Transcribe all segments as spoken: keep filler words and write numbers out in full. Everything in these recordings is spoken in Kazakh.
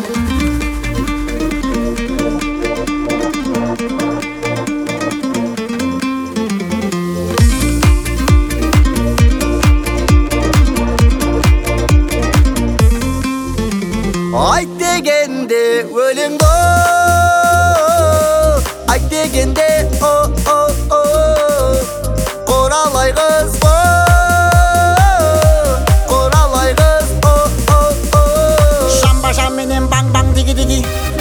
Ayt degende өлең до, ayt dегенде о о о, Қоралай қыз бо, қоралай қыз о о о. Шамба шамменен баң баң диги диги.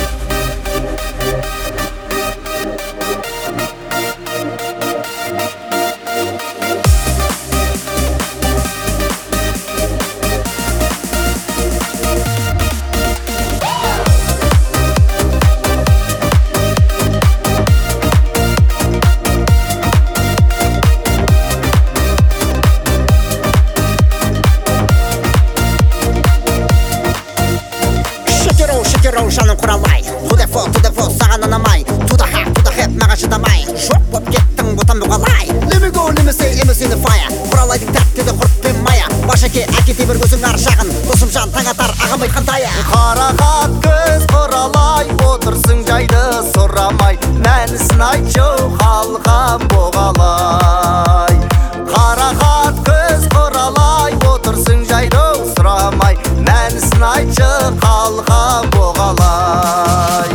Шекерау жаным құралай, тудефо, тудефо, саған анамай, туда хап, туда хеп, маған шыдамай, жоқ боп кеттің бұтан бұғалай. Let me go, let me say, let me see the fire. Құралайдың тәттеді құрт пен мая, башаке әкете бір көзің ар жағын, досым жан таң атар ағам айтқан тая. Қарақат көз құралай, отырсың жайды сұрамай, мәнісін айтшы қалған боғалай. Қарақат көз құралай, отырсың жайды сұрамай, мәнісін айтшы қалған боғалай.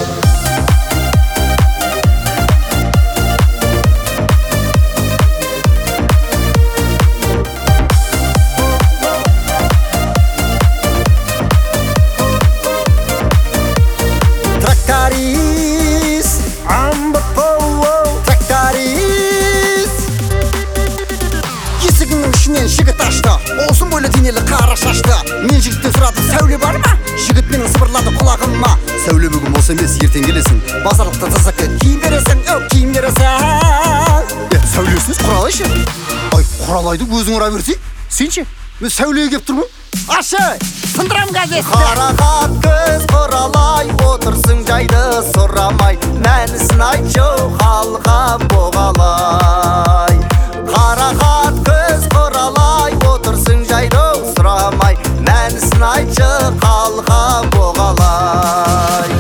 Тракторист, амбы-поу, тракторист. Есігінің ішінен жігіт ашты, осым бойлы денелі қара шашты. Мен жігіттен сұрадым, сәуле бар ма? Жігіт менің сыбырлады құлағыма. Сәуле бүгін осы емес, ертең келесің. Базарлықта тазақы киім бересің, өп киім бересің. Е, сәулесіңіз құралай ше? Ай, құралайды өзің ұра берсей, сен ше? Мен сәулеге кеп тұрмын. Ашы, сындырам газетті. Қарақат көз құралай, отырсың жайды сұрамай, мәнісін айтшы қалған боғалай. Қарақат көз құралай, отырсың жайды сұрамай, мәнісін айтшы қалған боғалай.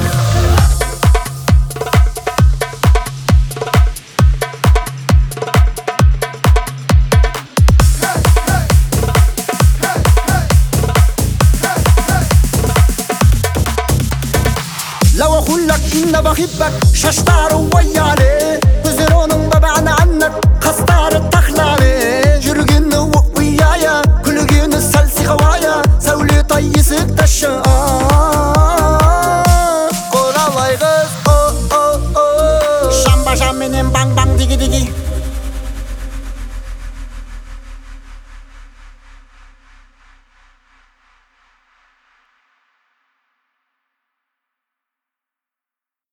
لو أقول لك إن بحبك ششتار ويالي بزرون ببعد عنك خستار التخلالي جرجن ويايا كل جن السلسي خوايا سولي طيسك تشقى